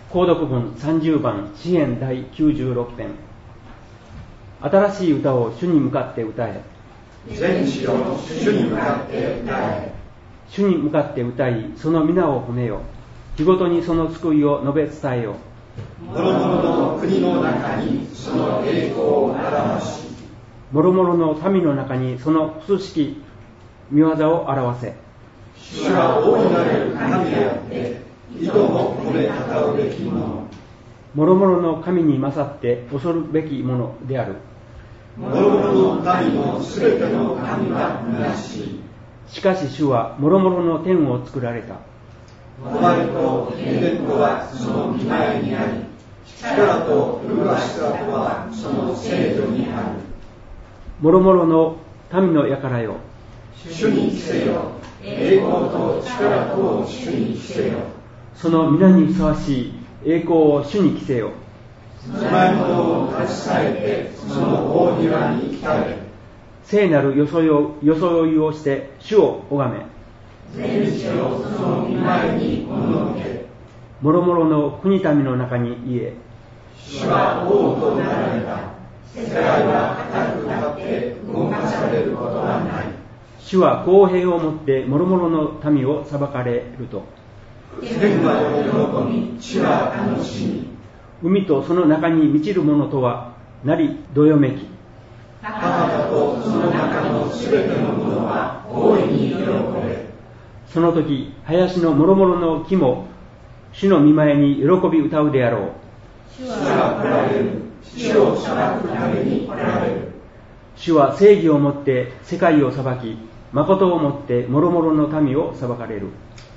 購読本30番詩編第96編。新しい歌を主に向かって歌え。 全地を主に向かって歌え。 主に向かって歌い、その皆を褒めよ。日ごとにその救いを述べ伝えよ。 諸々の国の中にその栄光を表し、 諸々の民の中にその不思き見業を表せ。 主は大いなる神であって、井戸も褒めたたうべきもの。 諸々の神に勝って恐るべきものである。 諸々の民のすべての神は虚しい。 しかし主は諸々の天を作られた。 誉れと権限とはその御前にあり、力と麗しさとはその聖女にある。 諸々の民の輩よ、 主に着せよ。栄光と力とを主に着せよ。 その皆にふさわしい栄光を主に着せよ。 供え物を携えてその大庭に来たれ。 聖なる装いをして主を拝め。 全地をその御前におののけ。 諸々の国民の中に言え。 主は王となられた。世界は固く立って動かされることはない。 主は公平をもって諸々の民を裁かれると。 天は喜び、地は楽しみ。 海とその中に満ちるものとはなりどよめき。 田畑とその中のすべてのものは大いに喜べ。 その時、林の諸々の木も主の御前に喜び歌うであろう。 主は来られる。地を裁くために来られる。 主は正義をもって世界を裁き、誠をもって諸々の民を裁かれる。